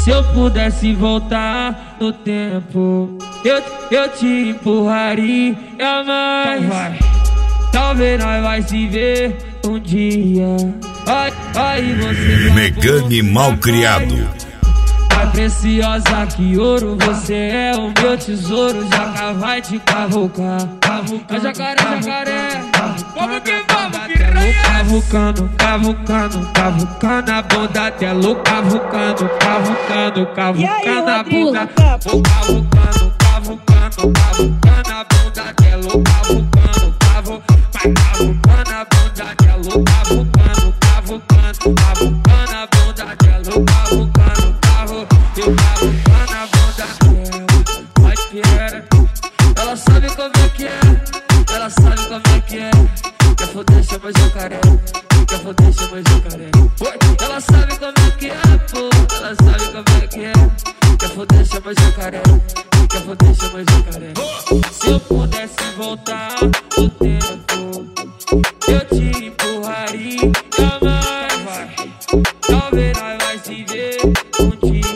Se eu pudesse voltar no tempo, eu te empurraria mais. Então vai. Talvez nós vai se ver um dia. Aí você Megane Malcriado. Mais preciosa que ouro, você é o meu tesouro. Jaca vai te cavucar. Jacaré, jacaré. Vamos que vamos, piranha. Cavucando, cavucando, cavucando a bunda dela. Cavucando, cavucando, cavucando a bunda. Vou cavucando, cavucando, cavucando a bunda dela. Cavucando, vai cavucando a bunda dela. Cavucando, cavucando, cavucando a bunda dela. Cavucando. Eu cavucando a bunda dela, vai piera. Ela sabe como é que é, ela sabe como é que é. Quer foder, chama jacaré, quer foder, chama jacaré. Ela sabe como é que é, pô, ela sabe como é que é. Quer foder, chama jacaré, quer foder, chama jacaré. Se eu pudesse voltar no tempo, eu te empurraria mais. Talvez nós vai se ver um dia.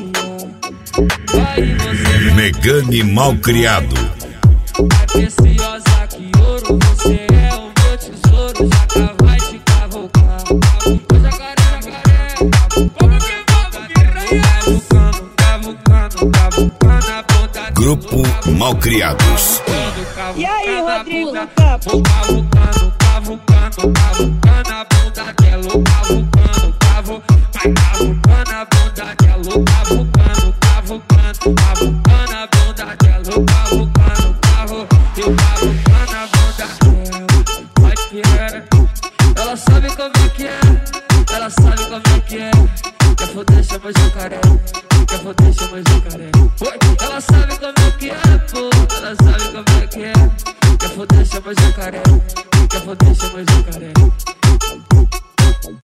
Megane Malcriado. Mais preciosa que ouro, você é o meu tesouro. Jaca vai te cavucar. Jacaré, jacaré. Vamos que vamos, piranha. Cavucando, cavucando, cavucando a bunda. Grupo Malcriados. E aí, Rodrigo? Vou cavucando, cavucando, cavucando a bunda dela. Cavucando, vai cavucando a bunda dela. Cavucando, cavucando, cavucando a bunda dela. Cavucando, eu cavucando a bunda dela. Vai piera. Ela sabe como é que é, ela sabe como é que é. Quer foder, chama jacaré, quer foder, chama jacaré. Ela sabe como é que é, pô, ela sabe como é que é. Quer foder, chama jacaré, quer foder, chama jacaré.